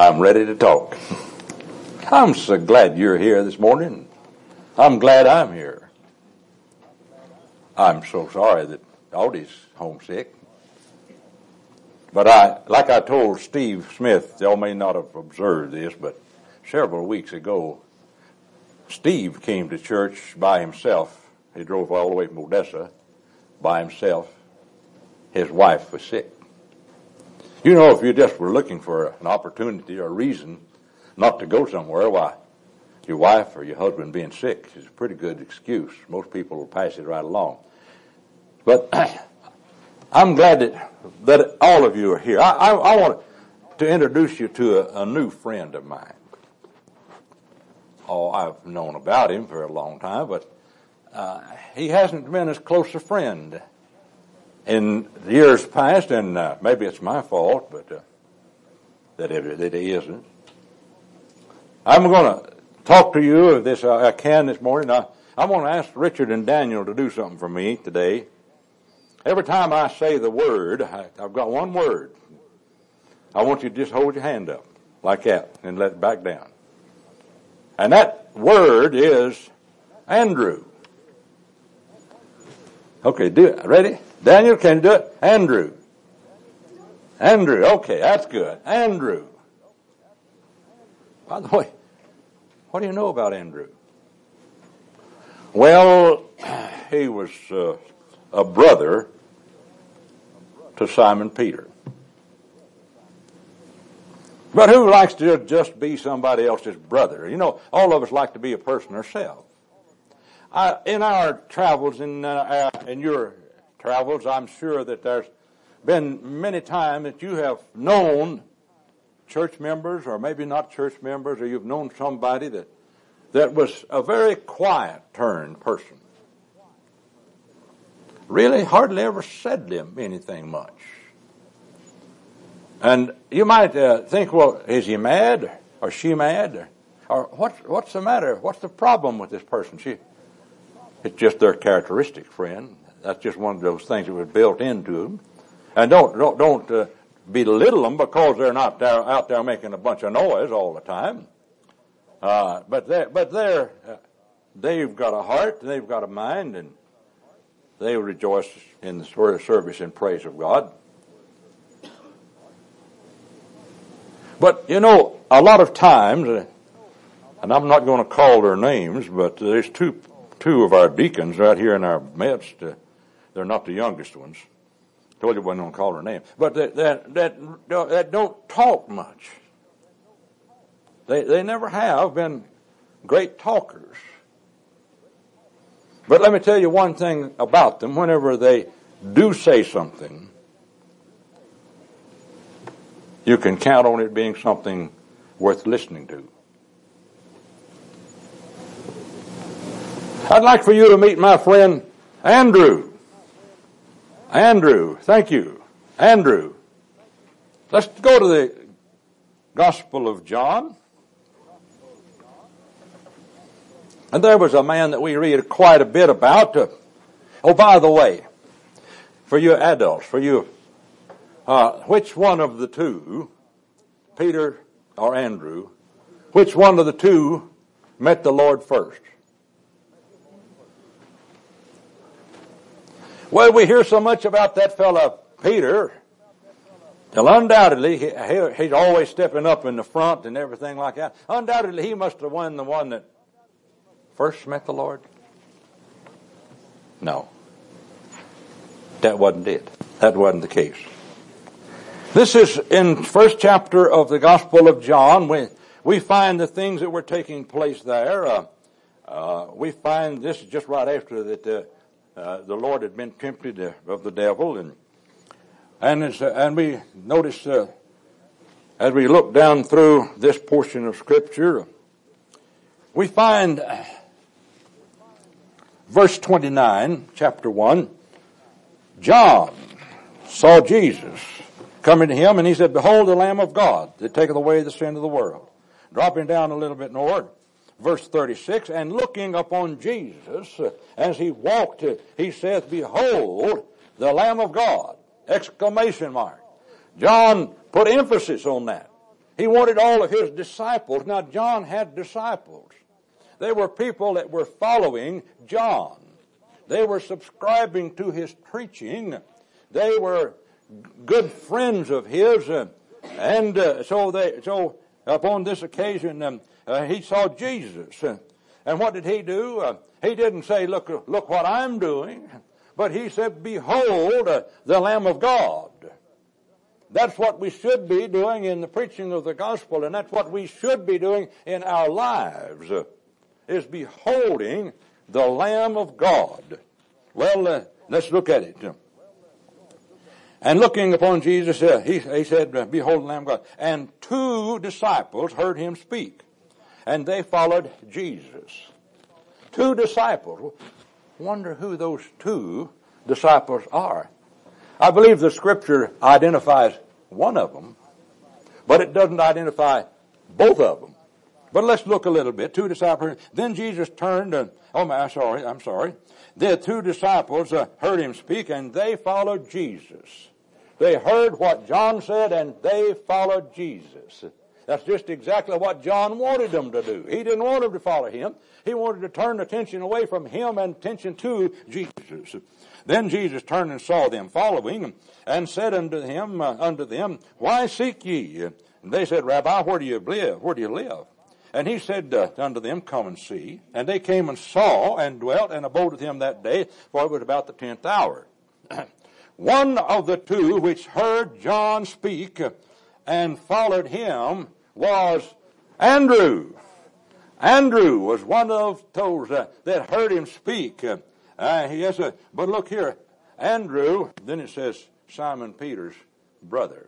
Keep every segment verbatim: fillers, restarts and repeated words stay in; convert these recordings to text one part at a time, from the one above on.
I'm ready to talk. I'm so glad you're here this morning. I'm glad I'm here. I'm so sorry that Audie's homesick. But I, like I told Steve Smith, y'all may not have observed this, but several weeks ago, Steve came to church by himself. He drove all the way from Odessa by himself. His wife was sick. You know, if you just were looking for an opportunity or a reason not to go somewhere, why, your wife or your husband being sick is a pretty good excuse. Most people will pass it right along. But I'm glad that, that all of you are here. I, I, I want to introduce you to a, a new friend of mine. Oh, I've known about him for a long time, but uh, he hasn't been as close a friend in years past, and uh, maybe it's my fault, but uh, that, it, that he isn't. I'm going to talk to you, if this I can this morning. I, I'm going to ask Richard and Daniel to do something for me today. Every time I say the word, I, I've got one word. I want you to just hold your hand up like that and let it back down. And that word is Andrew. Okay, do it. Ready? Daniel, can you do it? Andrew. Andrew. Okay, that's good. Andrew. By the way, what do you know about Andrew? Well, he was uh, a brother to Simon Peter. But who likes to just be somebody else's brother? You know, all of us like to be a person ourselves. I, in our travels, in, uh, in your travels, I'm sure that there's been many times that you have known church members, or maybe not church members, or you've known somebody that, that was a very quiet turned person. Really hardly ever said them anything much. And you might uh, think, well, is he mad? Or she mad? Or, or what's, what's the matter? What's the problem with this person? She, it's just their characteristic, friend. That's just one of those things that was built into them. And don't don't, don't uh, belittle them because they're not there, out there making a bunch of noise all the time. Uh, but they're, but they're, uh, they've got a heart, they've got a mind, and they rejoice in the service and praise of God. But, you know, a lot of times, uh, and I'm not going to call their names, but there's two two of our deacons right here in our midst. Uh, they're not the youngest ones. Told you I wasn't going to call their name. But that, that, that, that don't talk much. They, they never have been great talkers. But let me tell you one thing about them. Whenever they do say something, you can count on it being something worth listening to. I'd like for you to meet my friend Andrew. Andrew, thank you. Andrew. Let's go to the Gospel of John. And there was a man that we read quite a bit about. Uh, oh, by the way, for you adults, for you, uh, which one of the two, Peter or Andrew, which one of the two met the Lord first? Well, we hear so much about that fella Peter. Well, undoubtedly, he, he, he's always stepping up in the front and everything like that. Undoubtedly, he must have been the one that first met the Lord. No. That wasn't it. That wasn't the case. This is in first chapter of the Gospel of John. We, we find the things that were taking place there. Uh, uh, we find this is just right after that uh, uh, the Lord had been tempted uh, of the devil. And and, it's, uh, and we notice uh, as we look down through this portion of Scripture, we find uh, verse twenty-nine, chapter one, John saw Jesus coming to him, and he said, "Behold the Lamb of God that taketh away the sin of the world." Dropping down a little bit north, verse thirty-six, and looking upon Jesus uh, as he walked, uh, he saith, "Behold the Lamb of God!" Exclamation mark. John put emphasis on that. He wanted all of his disciples. Now, John had disciples. They were people that were following John. They were subscribing to his preaching. They were good friends of his. Uh, and uh, so they, so upon this occasion, um, uh, he saw Jesus. Uh, and what did he do? Uh, he didn't say, look, look what I'm doing. But he said, behold, uh, the Lamb of God. That's what we should be doing in the preaching of the gospel, and that's what we should be doing in our lives, uh, is beholding the Lamb of God. Well, uh, let's look at it. And looking upon Jesus, uh, he, he said, uh, behold the Lamb of God. And two disciples heard him speak, and they followed Jesus. Two disciples. Wonder who those two disciples are. I believe the scripture identifies one of them, but it doesn't identify both of them. But let's look a little bit. Two disciples. Then Jesus turned and, oh my, sorry, I'm sorry. The two disciples uh, heard him speak, and they followed Jesus. They heard what John said, and they followed Jesus. That's just exactly what John wanted them to do. He didn't want them to follow him. He wanted to turn attention away from him and attention to Jesus. Then Jesus turned and saw them following, and said unto him, uh, unto them, why seek ye? And they said, Rabbi, where do you live? Where do you live? And he said uh, unto them, come and see. And they came and saw, and dwelt, and abode with him that day, for it was about the tenth hour. One of the two which heard John speak and followed him was Andrew. Andrew was one of those uh, that heard him speak. Uh, uh, yes, uh, but look here, Andrew, then it says Simon Peter's brother,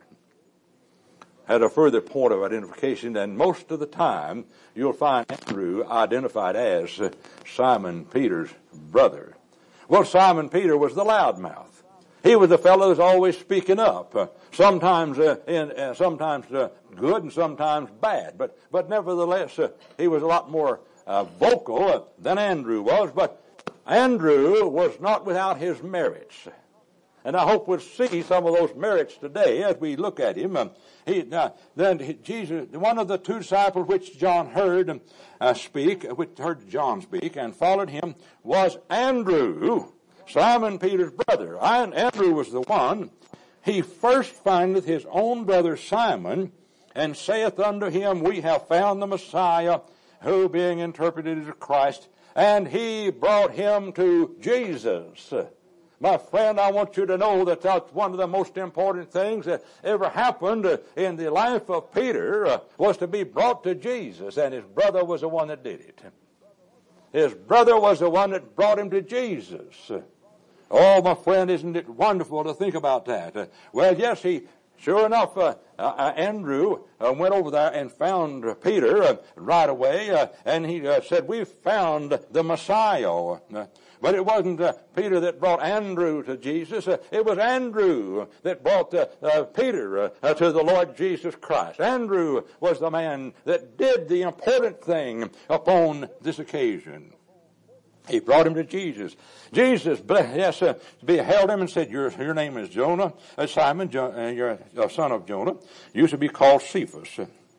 had a further point of identification, and most of the time you'll find Andrew identified as uh, Simon Peter's brother. Well, Simon Peter was the loudmouth. He was the fellow who's always speaking up, uh, sometimes uh, in, uh, sometimes uh, good and sometimes bad. But but nevertheless, uh, he was a lot more uh, vocal uh, than Andrew was. But Andrew was not without his merits, and I hope we'll see some of those merits today as we look at him. Um, he uh, then he, Jesus, one of the two disciples which John heard uh, speak, which heard John speak, and followed him was Andrew, Simon Peter's brother. And Andrew was the one. He first findeth his own brother Simon, and saith unto him, we have found the Messiah, who being interpreted as Christ. And he brought him to Jesus. My friend, I want you to know that that's one of the most important things that ever happened in the life of Peter, uh, was to be brought to Jesus, and his brother was the one that did it. His brother was the one that brought him to Jesus. Oh, my friend, isn't it wonderful to think about that? Uh, well, yes, he, sure enough, uh, uh, Andrew uh, went over there and found uh, Peter uh, right away, uh, and he uh, said, we've found the Messiah. Uh, but it wasn't uh, Peter that brought Andrew to Jesus. Uh, it was Andrew that brought uh, uh, Peter uh, uh, to the Lord Jesus Christ. Andrew was the man that did the important thing upon this occasion. He brought him to Jesus. Jesus, yes, uh, beheld him and said, your, your name is Jonah, uh, Simon, jo- uh, you're a son of Jonah. You should be called Cephas.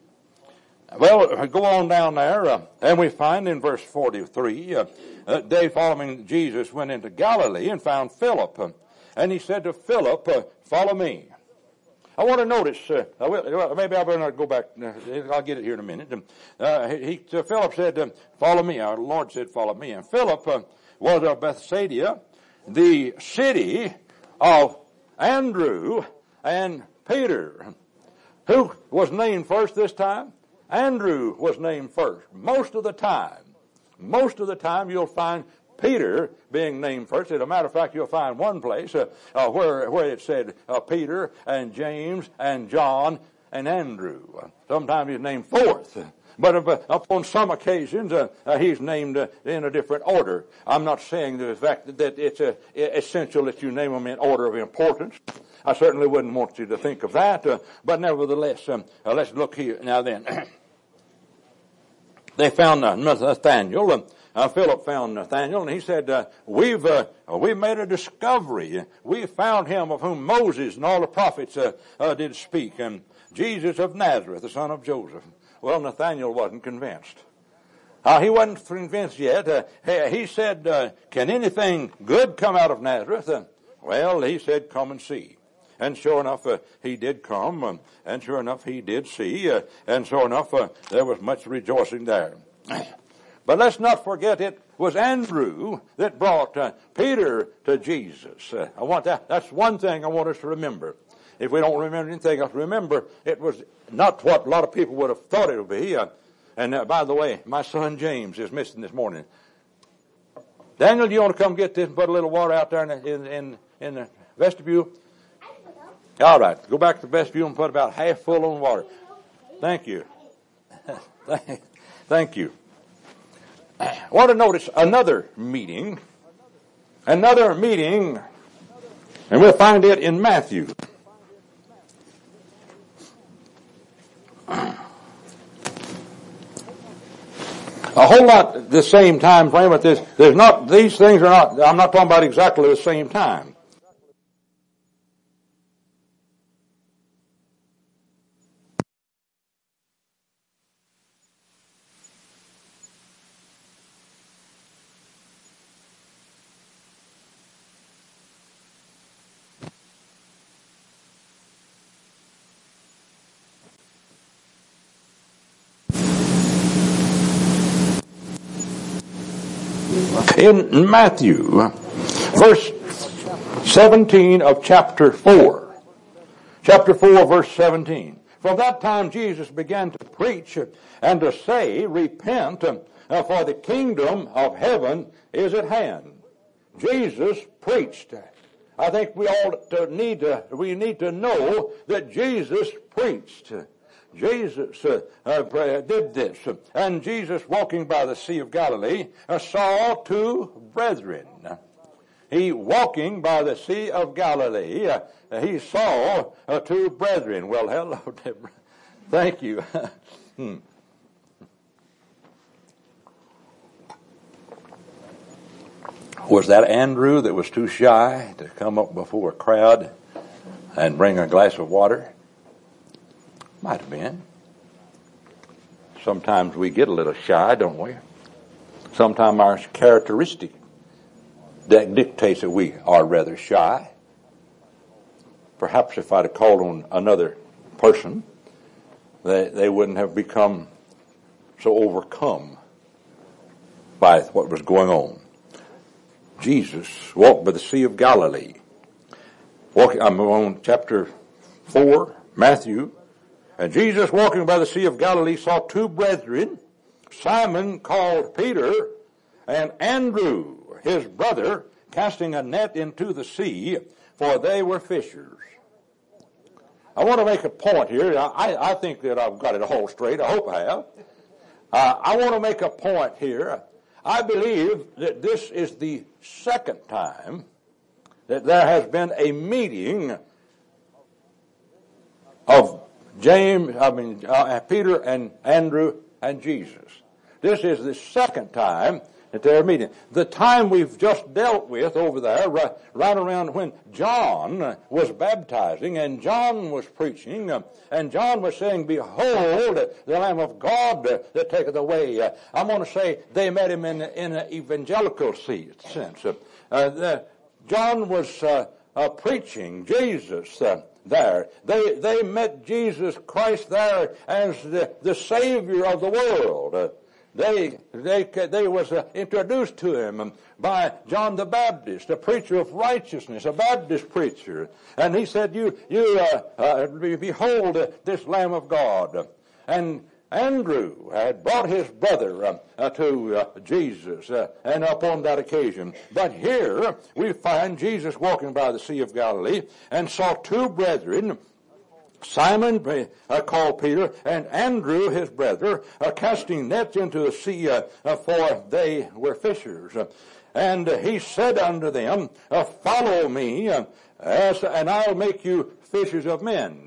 Well, go on down there, uh, and we find in verse forty-three, uh, that they following Jesus went into Galilee and found Philip. Uh, and he said to Philip, uh, follow me. I want to notice, uh, I will, maybe I better not go back, uh, I'll get it here in a minute. Uh, he, uh, Philip said, uh, follow me. Our Lord said, follow me. And Philip uh, was of Bethsaida, the city of Andrew and Peter. Who was named first this time? Andrew was named first. Most of the time, most of the time you'll find Peter being named first. As a matter of fact, you'll find one place uh, uh, where where it said uh, Peter and James and John and Andrew. Sometimes he's named fourth. But uh, upon some occasions, uh, uh, he's named uh, in a different order. I'm not saying the fact that it's uh, essential that you name them in order of importance. I certainly wouldn't want you to think of that. Uh, but nevertheless, um, uh, let's look here. Now then, they found uh, Nathanael, uh, Philip found Nathanael, and he said, uh, we've uh, we've made a discovery. We found him of whom Moses and all the prophets uh, uh, did speak, and Jesus of Nazareth, the son of Joseph. Well, Nathanael wasn't convinced. Uh, he wasn't convinced yet. Uh, he said, uh, can anything good come out of Nazareth? Uh, well, he said, come and see. And sure enough, uh, he did come, um, and sure enough, he did see, uh, and sure enough, uh, there was much rejoicing there. But let's not forget it was Andrew that brought uh, Peter to Jesus. Uh, I want that. That's one thing I want us to remember. If we don't remember anything else, remember it was not what a lot of people would have thought it would be. Uh, and uh, by the way, my son James is missing this morning. Daniel, do you want to come get this and put a little water out there in the, in, in, in the vestibule? All right, go back to the vestibule and put about half full on water. Thank you. Thank you. I want to notice another meeting. Another meeting, and we'll find it in Matthew. A whole lot the same time frame, but there's, there's not, these things are not, I'm not talking about exactly the same time. In Matthew, verse seventeen of chapter four. Chapter four, verse seventeen. From that time Jesus began to preach and to say, repent, for the kingdom of heaven is at hand. Jesus preached. I think we all need to, we need to know that Jesus preached. Jesus uh, uh, did this. And Jesus, walking by the Sea of Galilee, uh, saw two brethren. He, walking by the Sea of Galilee, uh, he saw uh, two brethren. Well, hello, Deborah. Thank you. hmm. Was that Andrew that was too shy to come up before a crowd and bring a glass of water? Might have been. Sometimes we get a little shy, don't we? Sometimes our characteristic that dictates that we are rather shy. Perhaps if I'd have called on another person, they, they wouldn't have become so overcome by what was going on. Jesus walked by the Sea of Galilee. Walking, I'm on chapter four, Matthew. And Jesus, walking by the Sea of Galilee, saw two brethren, Simon called Peter, and Andrew, his brother, casting a net into the sea, for they were fishers. I want to make a point here. I, I think that I've got it all straight. I hope I have. Uh, I want to make a point here. I believe that this is the second time that there has been a meeting of James, I mean, uh, Peter and Andrew and Jesus. This is the second time that they're meeting. The time we've just dealt with over there, right, right around when John was baptizing and John was preaching, uh, and John was saying, behold, the Lamb of God uh, that taketh away. Uh, I'm going to say they met him in, in an evangelical sense. Uh, the, John was uh, uh, preaching Jesus uh, there. They they met Jesus Christ there as the, the Savior of the world. Uh, they they they was uh, introduced to him by John the Baptist, a preacher of righteousness, a Baptist preacher, and he said, "You you uh, uh, behold uh, this Lamb of God." And Andrew had brought his brother uh, uh, to uh, Jesus, uh, and upon that occasion. But here we find Jesus walking by the Sea of Galilee and saw two brethren, Simon uh, called Peter, and Andrew his brother, uh, casting nets into the sea, uh, uh, for they were fishers. Uh, and uh, he said unto them, uh, follow me, uh, as, and I'll make you fishers of men. Uh,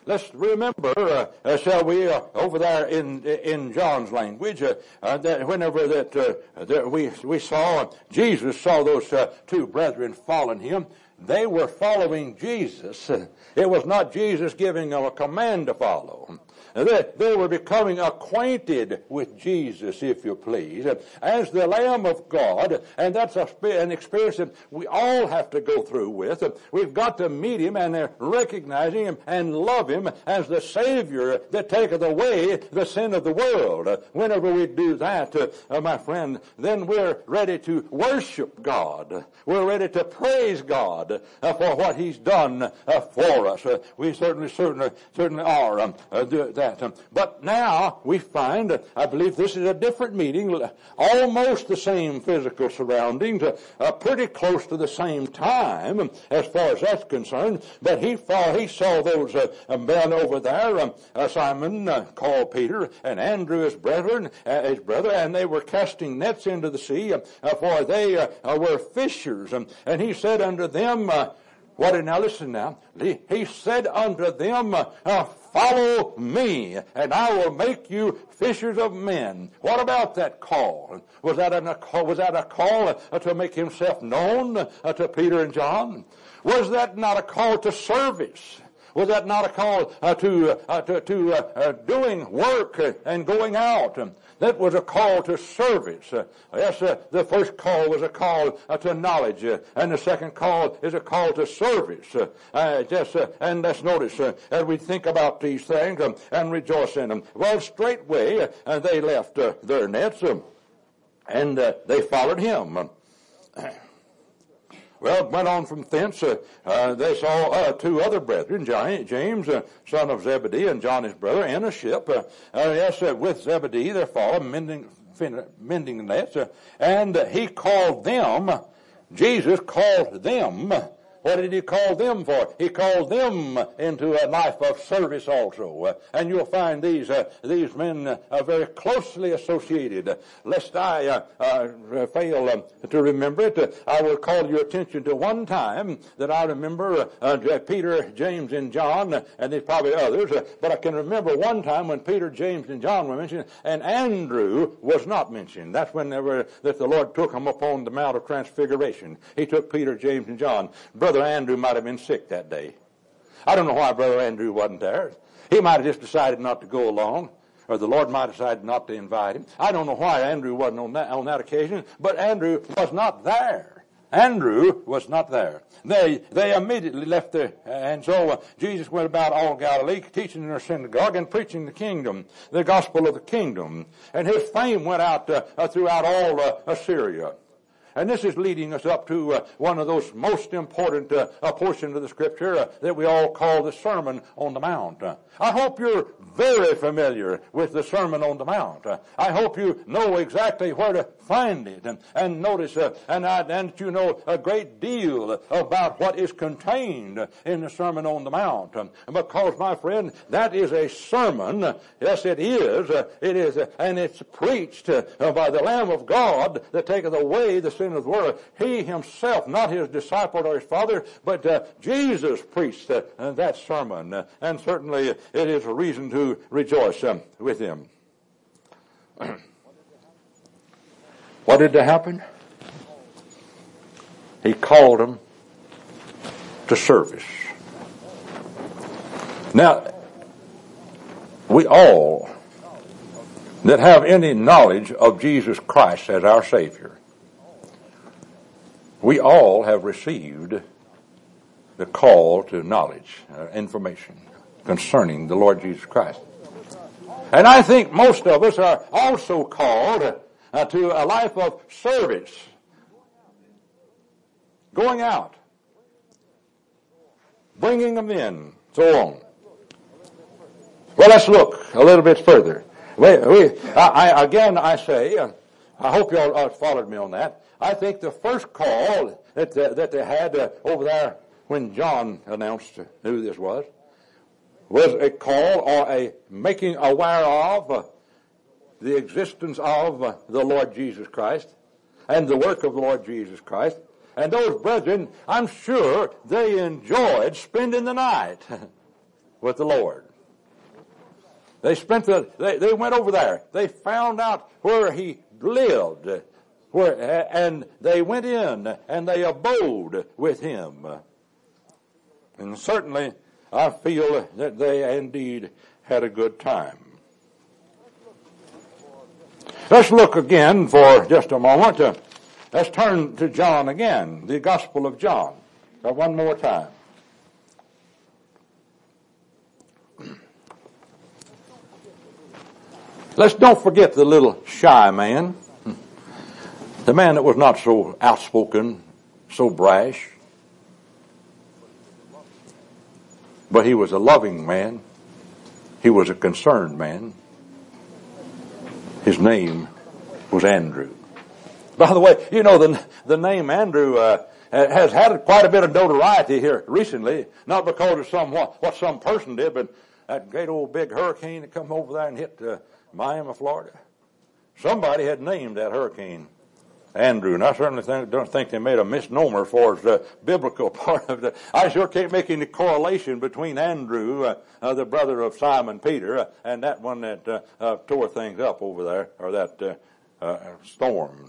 let's remember, uh, uh, shall we, uh, over there in in John's language, uh, uh, that whenever that, uh, that we we saw Jesus saw those uh, two brethren following him, they were following Jesus. It was not Jesus giving them a command to follow. They, they were becoming acquainted with Jesus, if you please, as the Lamb of God, and that's a, an experience that we all have to go through with. We've got to meet him and recognize him and love him as the Savior that taketh away the sin of the world. Whenever we do that, uh, my friend, then we're ready to worship God. We're ready to praise God uh, for what he's done uh, for us. Uh, we certainly, certainly, certainly are um, uh, do that. But now we find, I believe this is a different meeting, almost the same physical surroundings, uh, pretty close to the same time as far as that's concerned. But he saw, he saw those uh, men over there, um, uh, Simon uh, called Peter, and Andrew his brethren, uh, his brother, and they were casting nets into the sea, uh, for they uh, were fishers. Um, and he said unto them, uh, what? Now listen now. He, he said unto them, uh, follow me, and I will make you fishers of men. What about that call? Was that a call, was that a call uh, to make himself known uh, to Peter and John? Was that not a call to service? Was that not a call uh, to uh, to, to uh, uh, doing work uh, and going out? That was a call to service. Uh, yes, uh, the first call was a call uh, to knowledge, uh, and the second call is a call to service. Uh, uh, just, uh, and let's notice, uh, as we think about these things um, and rejoice in them. Well, straightway uh, they left uh, their nets um, and uh, they followed him. Well, it went on from thence. Uh, uh, they saw uh, two other brethren, James, uh, son of Zebedee, and John his brother, in a ship. Uh, uh, yes, uh, with Zebedee, their father, mending, mending the nets. Uh, and uh, he called them, Jesus called them. What did he call them for? He called them into a life of service also. Uh, and you'll find these uh, these men uh, are very closely associated. Uh, lest I uh, uh, fail uh, to remember it, uh, I will call your attention to one time that I remember uh, uh, Peter, James, and John, uh, and there's probably others, uh, but I can remember one time when Peter, James, and John were mentioned, and Andrew was not mentioned. That's when they were, that the Lord took them upon the Mount of Transfiguration. He took Peter, James, and John. Brother Andrew might have been sick that day. I don't know why Brother Andrew wasn't there. He might have just decided not to go along, or the Lord might have decided not to invite him. I don't know why Andrew wasn't on that, on that occasion, but Andrew was not there. Andrew was not there. They they immediately left there, and so uh, Jesus went about all Galilee, teaching in their synagogue and preaching the kingdom, the gospel of the kingdom. And his fame went out uh, uh, throughout all uh, Assyria. And this is leading us up to uh, one of those most important uh, uh, portions of the Scripture uh, that we all call the Sermon on the Mount. Uh, I hope you're very familiar with the Sermon on the Mount. Uh, I hope you know exactly where to find it. And, and notice, uh, and, I, and you know a great deal about what is contained in the Sermon on the Mount. Um, because, my friend, that is a sermon. Yes, it is. Uh, it is, uh, and it's preached uh, by the Lamb of God that taketh away the sin of the world. He himself, not his disciple or his father, but uh, Jesus preached uh, that sermon. Uh, and certainly it is a reason to rejoice um, with him. What did happen? He called them to service. Now, we all that have any knowledge of Jesus Christ as our Savior, we all have received the call to knowledge, uh, information concerning the Lord Jesus Christ. And I think most of us are also called uh, to a life of service, going out, bringing them in, so on. Well, let's look a little bit further. We, we, I, I, again, I say, uh, I hope you all uh, followed me on that. I think the first call that uh, that they had uh, over there when John announced who this was was a call or a making aware of uh, the existence of uh, the Lord Jesus Christ and the work of the Lord Jesus Christ. And those brethren, I'm sure they enjoyed spending the night with the Lord. They spent the, they, they went over there. They found out where he lived, where, and they went in and they abode with him. And certainly, I feel that they indeed had a good time. Let's look again for just a moment. Uh, let's turn to John again, the Gospel of John. Uh, one more time. Let's don't forget the little shy man, the man that was not so outspoken, so brash, but he was a loving man. He was a concerned man. His name was Andrew. By the way, you know, the, the name Andrew uh, has had quite a bit of notoriety here recently, not because of some what, what some person did, but that great old big hurricane that come over there and hit uh, Miami, Florida. Somebody had named that hurricane Andrew, and I certainly think, don't think they made a misnomer for the biblical part of it. I sure can't make any correlation between Andrew, uh, uh, the brother of Simon Peter, uh, and that one that uh, uh, tore things up over there, or that uh, uh, storm.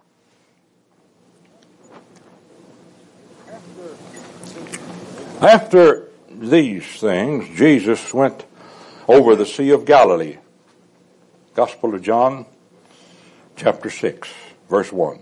After these things, Jesus went over the Sea of Galilee. Gospel of John, chapter six. Verse one.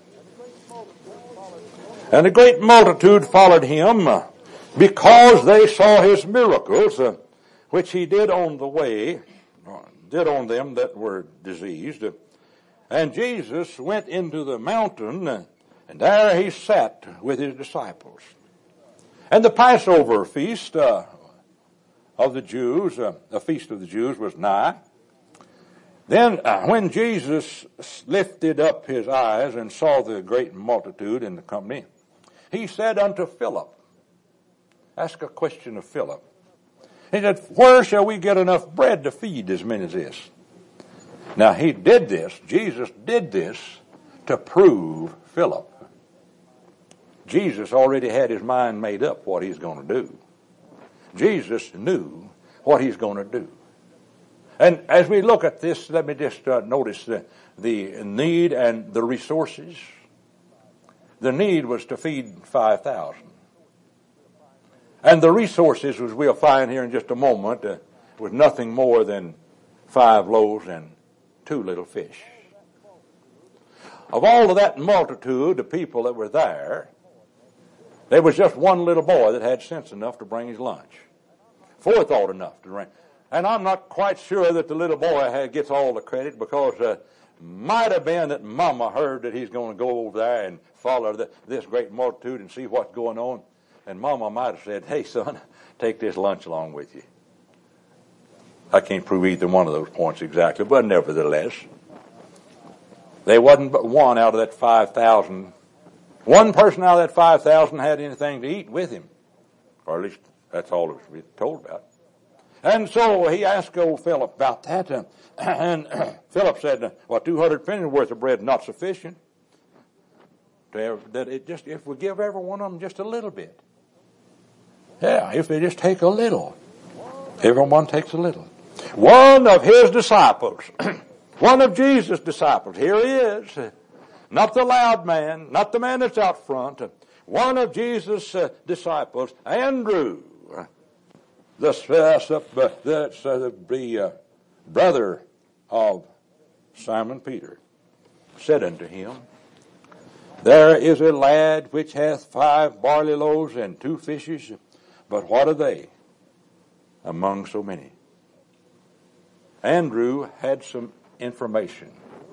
And a great multitude followed him because they saw his miracles, uh, which he did on the way, did on them that were diseased. And Jesus went into the mountain, and there he sat with his disciples. And the Passover feast uh, of the Jews, uh, the feast of the Jews was nigh. Then uh, when Jesus lifted up his eyes and saw the great multitude in the company, he said unto Philip, ask a question of Philip. He said, where shall we get enough bread to feed as many as this? Now he did this, Jesus did this to prove Philip. Jesus already had his mind made up what he's going to do. Jesus knew what he's going to do. And as we look at this, let me just uh, notice the, the need and the resources. The need was to feed five thousand. And the resources, as we'll find here in just a moment, uh, was nothing more than five loaves and two little fish. Of all of that multitude of people that were there, there was just one little boy that had sense enough to bring his lunch. Forethought enough to bring. And I'm not quite sure that the little boy had, gets all the credit, because uh, might have been that Mama heard that he's going to go over there and follow the, this great multitude and see what's going on. And Mama might have said, hey, son, take this lunch along with you. I can't prove either one of those points exactly, but nevertheless, there wasn't but one out of that five thousand. One person out of that five thousand had anything to eat with him. Or at least that's all that was told about. And so he asked old Philip about that, uh, and Philip said, well, two hundred pennies worth of bread not sufficient. That it just, if we give every one of them just a little bit. Yeah, if they just take a little. Everyone takes a little. One of his disciples, one of Jesus' disciples, here he is, not the loud man, not the man that's out front, one of Jesus' uh, disciples, Andrew, the, uh, the, uh, the uh, brother of Simon Peter, said unto him, there is a lad which hath five barley loaves and two fishes, but what are they among so many? Andrew had some information.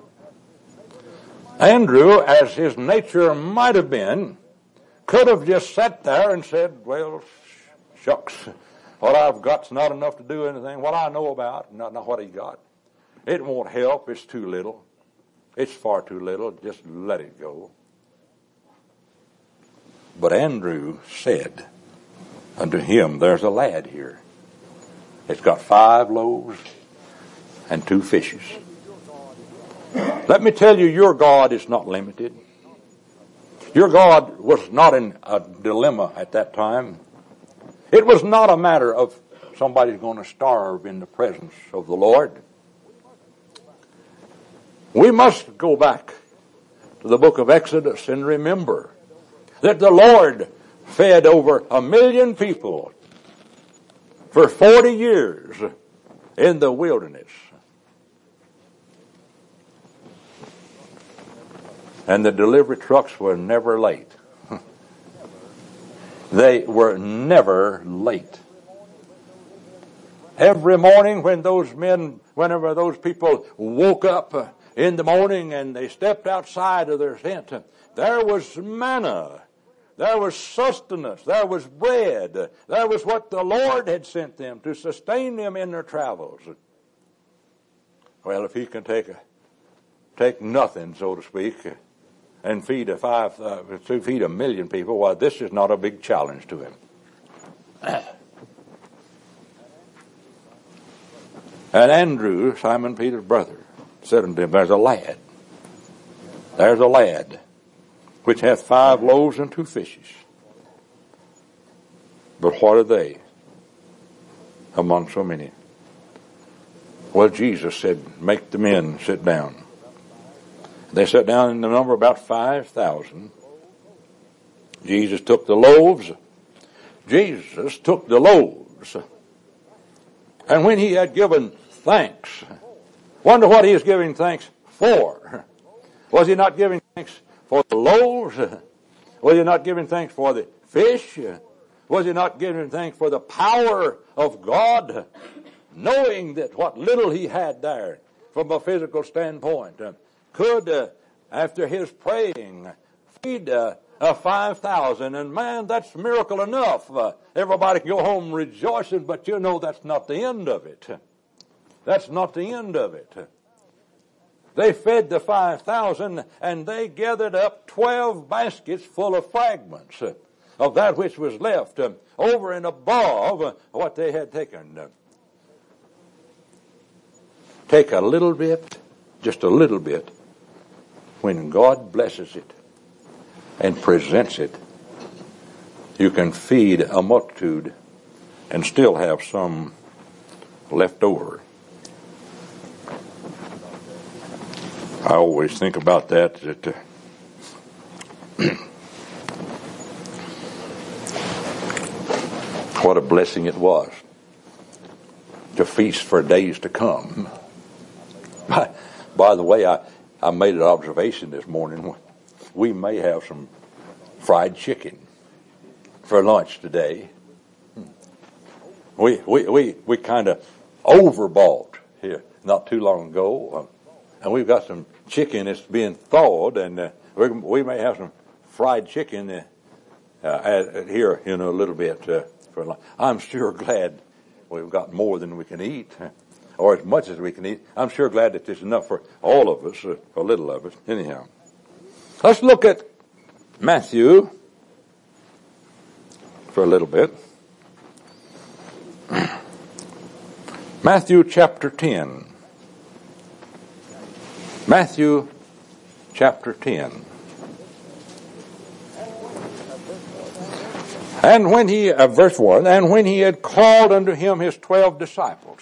Andrew, as his nature might have been, could have just sat there and said, well, shucks, what I've got's not enough to do anything. What I know about, not, not what he got. It won't help. It's too little. It's far too little. Just let it go. But Andrew said unto him, there's a lad here. It's got five loaves and two fishes. Let me tell you, your God is not limited. Your God was not in a dilemma at that time. It was not a matter of somebody's going to starve in the presence of the Lord. We must go back to the book of Exodus and remember that the Lord fed over a million people for forty years in the wilderness. And the delivery trucks were never late. They were never late. Every morning when those men, whenever those people woke up in the morning and they stepped outside of their tent, there was manna. There was sustenance. There was bread. There was what the Lord had sent them to sustain them in their travels. Well, if he can take a, take nothing, so to speak, and feed a five, uh, to feed a million people, well, this is not a big challenge to him. And Andrew, Simon Peter's brother, said unto him, there's a lad, there's a lad, which hath five loaves and two fishes. But what are they among so many? Well, Jesus said, make the men sit down. They sat down in the number about five thousand. Jesus took the loaves. Jesus took the loaves. And when he had given thanks, wonder what he was giving thanks for. Was he not giving thanks for the loaves? Was he not giving thanks for the fish? Was he not giving thanks for the power of God? Knowing that what little he had there from a physical standpoint could, uh, after his praying, feed uh, uh, five thousand. And man, that's miracle enough. Uh, everybody can go home rejoicing, but you know that's not the end of it. That's not the end of it. They fed the five thousand, and they gathered up twelve baskets full of fragments of that which was left uh, over and above uh, what they had taken. Take a little bit, just a little bit, when God blesses it and presents it, you can feed a multitude and still have some left over. I always think about that, that uh, what a blessing it was to feast for days to come. By, by the way, I, I made an observation this morning. We may have some fried chicken for lunch today. We we we, we kind of overbought here not too long ago, uh, and we've got some chicken that's being thawed, and uh, we, we may have some fried chicken uh, uh, here in a little bit uh, for lunch. I'm sure glad we've got more than we can eat, or as much as we can eat. I'm sure glad that there's enough for all of us, uh, a little of us. Anyhow, let's look at Matthew for a little bit. Matthew chapter ten. Matthew chapter ten. And when he, uh, verse one, and when he had called unto him his twelve disciples,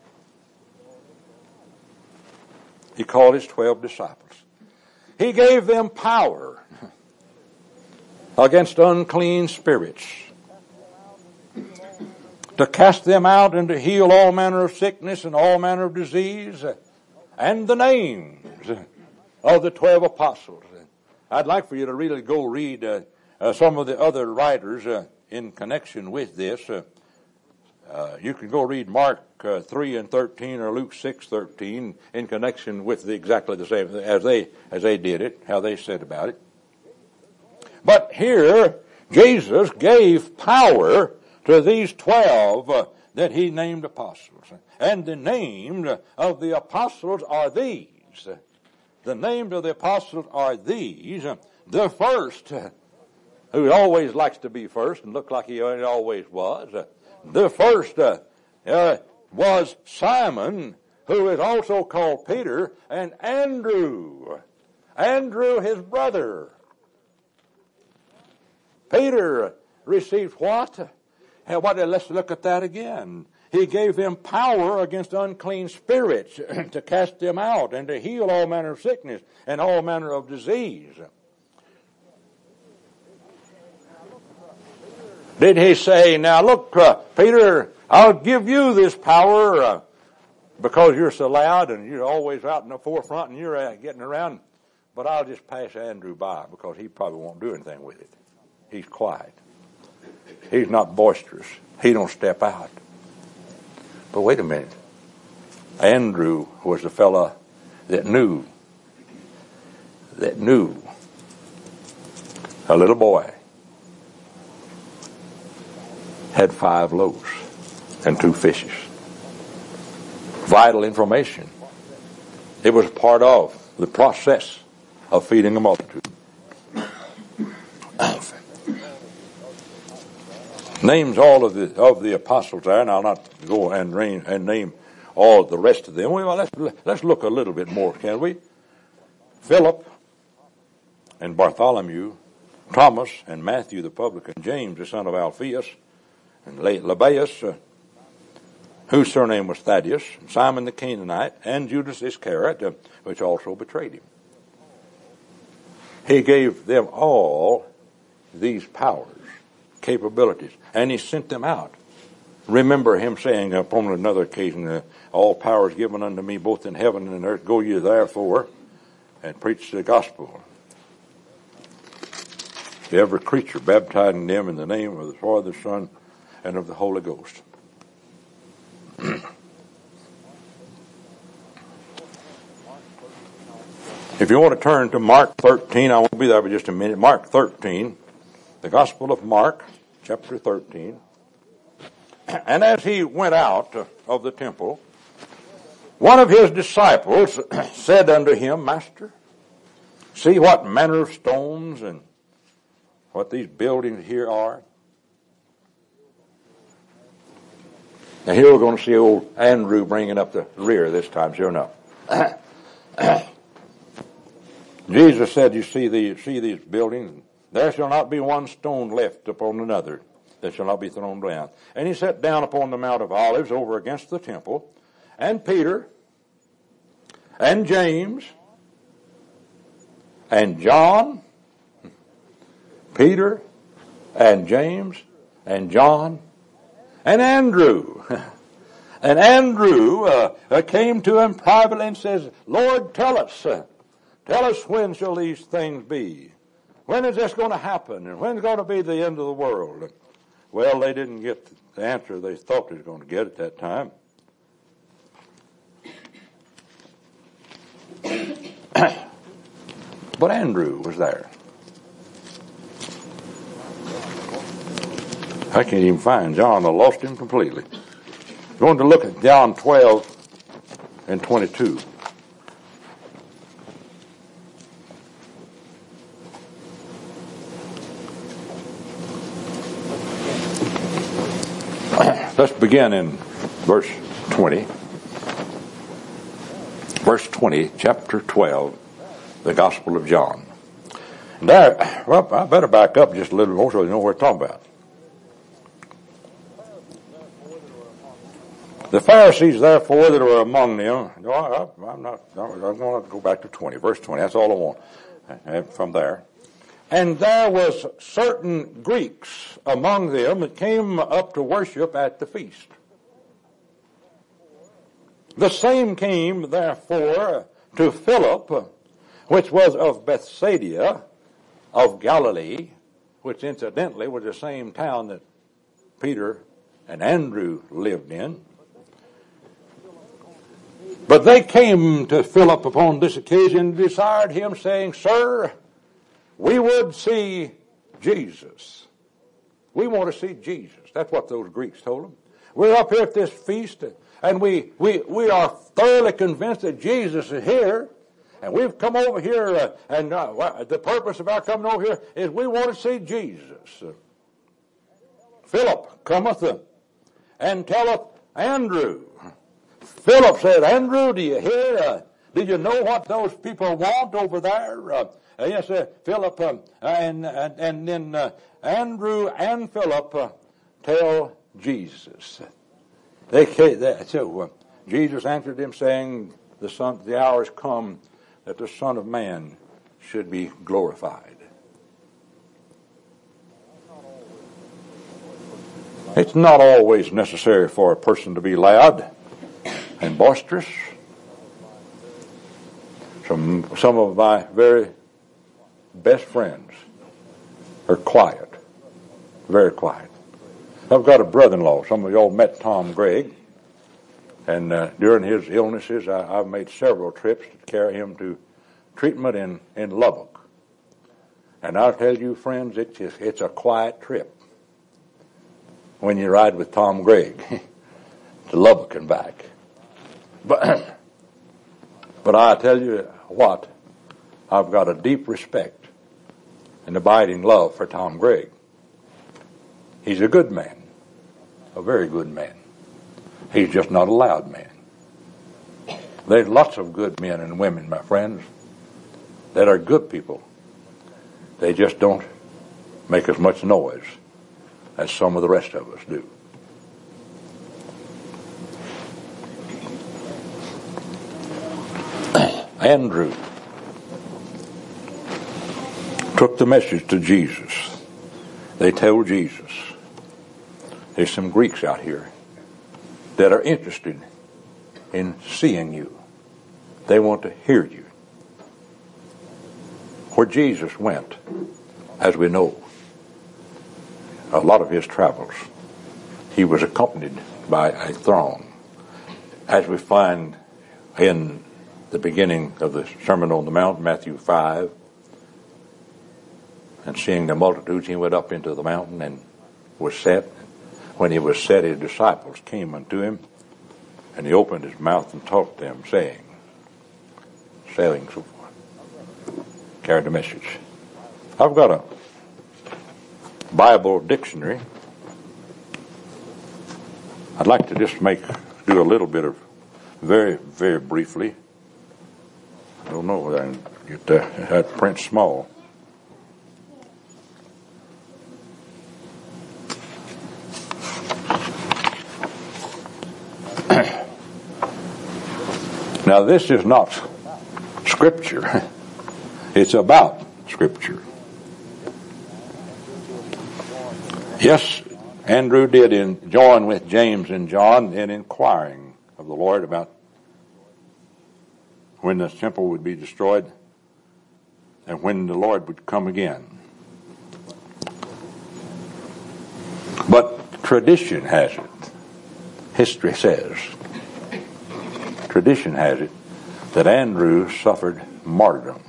he called his twelve disciples. He gave them power against unclean spirits, to cast them out and to heal all manner of sickness and all manner of disease, and the names of the twelve apostles. I'd like for you to really go read uh, uh, some of the other writers uh, in connection with this. Uh, uh, you can go read Mark uh, three and thirteen or Luke six thirteen in connection with the, exactly the same as they as they did it, how they said about it. But here, Jesus gave power to these twelve uh, that he named apostles. And the names of the apostles are these. The names of the apostles are these. The first, who always likes to be first and look like he always was, the first uh, uh, was Simon, who is also called Peter, and Andrew. Andrew, his brother. Peter received what? What? Let's look at that again. He gave them power against unclean spirits to cast them out and to heal all manner of sickness and all manner of disease. Did he say, now look, uh, Peter, I'll give you this power uh, because you're so loud and you're always out in the forefront and you're uh, getting around, but I'll just pass Andrew by because he probably won't do anything with it. He's quiet. He's not boisterous. He don't step out. But wait a minute. Andrew was the fella that knew, that knew a little boy had five loaves and two fishes. Vital information. It was part of the process of feeding a multitude. Names all of the of the apostles there, and I'll not go and, reign, and name all the rest of them. Well, let's let's look a little bit more, can we? Philip and Bartholomew, Thomas and Matthew the publican, James the son of Alphaeus, and Lebbaeus, uh, whose surname was Thaddeus, Simon the Canaanite, and Judas Iscariot, uh, which also betrayed him. He gave them all these powers, capabilities, and he sent them out. Remember him saying upon another occasion, uh, all power is given unto me both in heaven and in earth. Go ye therefore and preach the gospel to every creature, baptizing them in the name of the Father, the Son, and of the Holy Ghost. If you want to turn to Mark thirteen, I won't be there for just a minute. Mark thirteen, the Gospel of Mark, chapter thirteen. And as he went out of the temple, one of his disciples said unto him, Master, see what manner of stones and what these buildings here are. Now here we're going to see old Andrew bringing up the rear this time, sure enough. Jesus said, you see, the, see these buildings? There shall not be one stone left upon another that shall not be thrown down. And he sat down upon the Mount of Olives over against the temple, and Peter, and James, and John, Peter, and James, and John, and Andrew. And Andrew uh, came to him privately and says, Lord, tell us, uh, tell us when shall these things be? When is this going to happen? And when's going to be the end of the world? Well, they didn't get the answer they thought they were going to get at that time. But Andrew was there. I can't even find John. I lost him completely. I'm going to look at John twelve and twenty-two. Let's begin in verse twenty. Verse twenty, chapter twelve, the Gospel of John. And there, well, I better back up just a little more so you know what we're talking about. The Pharisees, therefore, that were among them, no, I, I'm not, I'm going to go back to twenty, verse twenty, that's all I want and from there. And there was certain Greeks among them that came up to worship at the feast. The same came, therefore, to Philip, which was of Bethsaida of Galilee, which incidentally was the same town that Peter and Andrew lived in. But they came to Philip upon this occasion and desired him, saying, Sir, we would see Jesus. We want to see Jesus. That's what those Greeks told him. We're up here at this feast, and we, we, we are thoroughly convinced that Jesus is here. And we've come over here, uh, and uh, the purpose of our coming over here is we want to see Jesus. Uh, Philip cometh uh, and telleth Andrew. Philip said, Andrew, do you hear? Uh, do you know what those people want over there? Uh, yes, uh, Philip, uh, and, and and then uh, Andrew and Philip uh, tell Jesus. They, they so uh, Jesus answered them, saying, "The son, the hour has come that the Son of Man should be glorified." It's not always necessary for a person to be loud and boisterous. Some some of my very best friends are quiet, very quiet. I've got a brother-in-law. Some of y'all met Tom Gregg, and uh, during his illnesses, I, I've made several trips to carry him to treatment in, in Lubbock. And I'll tell you, friends, it's just, it's a quiet trip when you ride with Tom Gregg to Lubbock and back. But but I tell you what, I've got a deep respect and abiding love for Tom Gregg. He's a good man, a very good man. He's just not a loud man. There's lots of good men and women, my friends, that are good people. They just don't make as much noise as some of the rest of us do. Andrew took the message to Jesus. They told Jesus, there's some Greeks out here that are interested in seeing you. They want to hear you. Where Jesus went, as we know, a lot of his travels, he was accompanied by a throng. As we find in the beginning of the Sermon on the Mount, Matthew five, and seeing the multitudes, he went up into the mountain and was set. When he was set, his disciples came unto him, and he opened his mouth and taught them, saying, saying so forth, carried the message. I've got a Bible dictionary. I'd like to just make, do a little bit of, very, very briefly. I don't know whether I can get that, that print small. Now, this is not Scripture. It's about Scripture. Yes, Andrew did in, join with James and John in inquiring of the Lord about when the temple would be destroyed and when the Lord would come again. But tradition has it, history says, tradition has it that Andrew suffered martyrdom.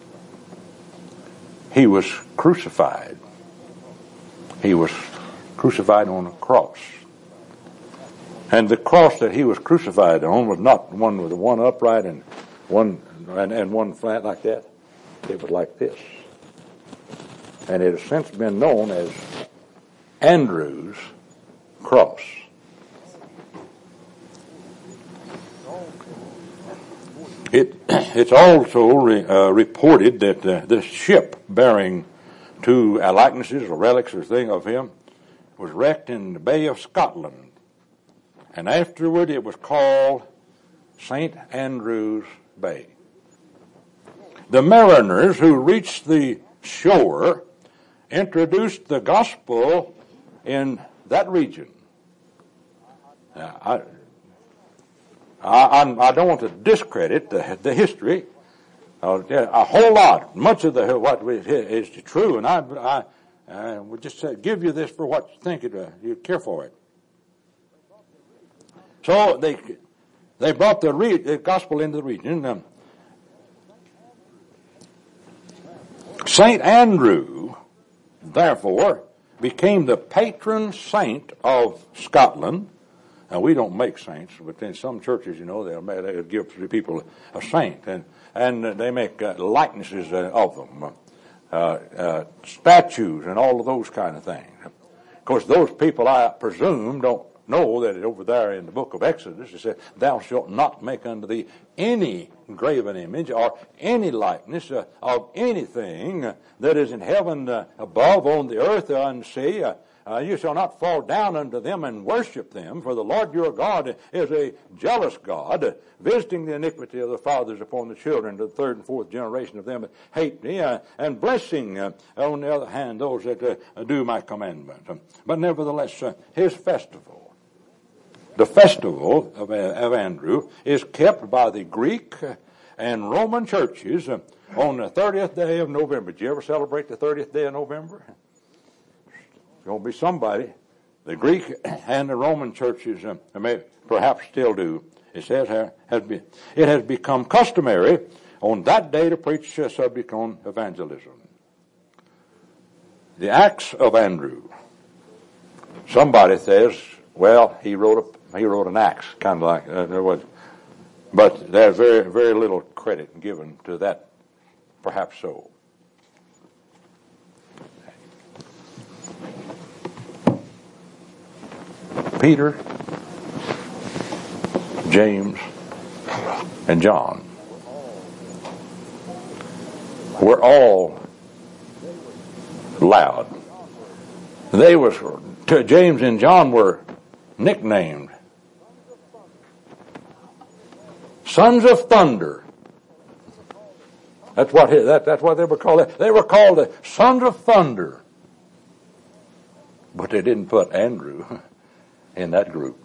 He was crucified. He was crucified on a cross. And the cross that he was crucified on was not one with one upright and one and, and one flat like that. It was like this. And it has since been known as Andrew's cross. It, it's also re, uh, reported that uh, the ship bearing two uh, likenesses or relics or thing of him was wrecked in the Bay of Scotland. And afterward it was called Saint Andrew's Bay. The mariners who reached the shore introduced the gospel in that region. Now, I, I, I don't want to discredit the, the history. Uh, a whole lot, much of the what is true, and I, I, I would just say, give you this for what you think it, uh, you care for it. So they they brought the, re, the gospel into the region. Um, Saint Andrew, therefore, became the patron saint of Scotland. Now, we don't make saints, but in some churches, you know, they'll, they'll give to people a saint, and, and they make uh, likenesses uh, of them, uh, uh, statues, and all of those kind of things. Of course, those people, I presume, don't know that over there in the book of Exodus, it says, thou shalt not make unto thee any graven image or any likeness uh, of anything that is in heaven uh, above, on the earth, on the sea, uh, uh, you shall not fall down unto them and worship them, for the Lord your God is a jealous God, visiting the iniquity of the fathers upon the children to the third and fourth generation of them that hate me, uh, and blessing, uh, on the other hand, those that uh, do my commandments. But nevertheless, uh, his festival, the festival of, uh, of Andrew, is kept by the Greek and Roman churches uh, on the thirtieth day of November. Did you ever celebrate the thirtieth day of November? It's going to be somebody. The Greek and the Roman churches uh, may perhaps still do. It says uh, has been, it has become customary on that day to preach a subject on evangelism. The Acts of Andrew. Somebody says, well, he wrote a, he wrote an Acts, kind of like uh, there was, but there's very very little credit given to that. Perhaps so. Peter, James, and John were all loud. They was James and John were nicknamed Sons of Thunder. That's what that, that's what they were called. They were called the Sons of Thunder. But they didn't put Andrew in that group.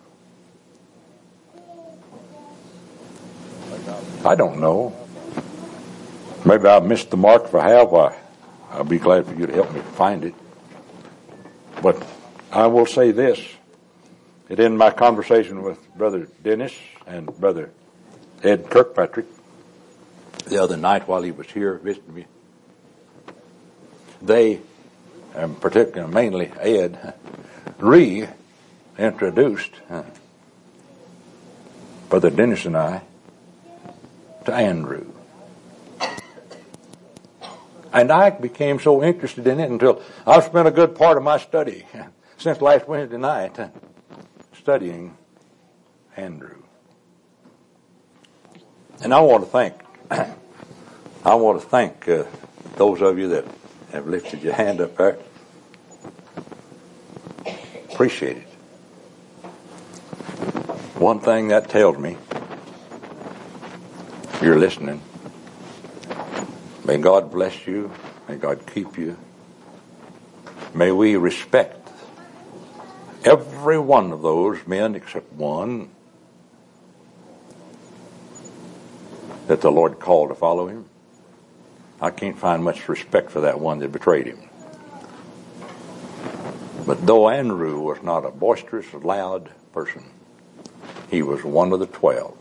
I don't know. Maybe I missed the mark. If I have, I, I'll be glad for you to help me find it. But I will say this, that in my conversation with Brother Dennis and Brother Ed Kirkpatrick the other night while he was here visiting me, they, and particularly mainly Ed, reintroduced uh, Brother Dennis and I to Andrew. And I became so interested in it until I've spent a good part of my study since last Wednesday night uh, studying Andrew. And I want to thank, I want to thank uh, those of you that have lifted your hand up there. Appreciate it. One thing that tells me, you're listening. May God bless you. May God keep you. May we respect every one of those men except one that the Lord called to follow him. I can't find much respect for that one that betrayed him. But though Andrew was not a boisterous, loud person, he was one of the twelve.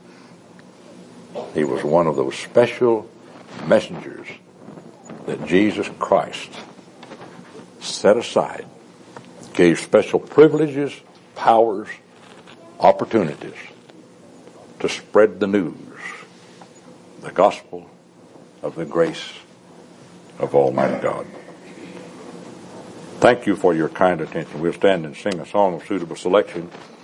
He was one of those special messengers that Jesus Christ set aside, gave special privileges, powers, opportunities to spread the news, the gospel of the grace of Almighty God. Thank you for your kind attention. We'll stand and sing a song of suitable selection.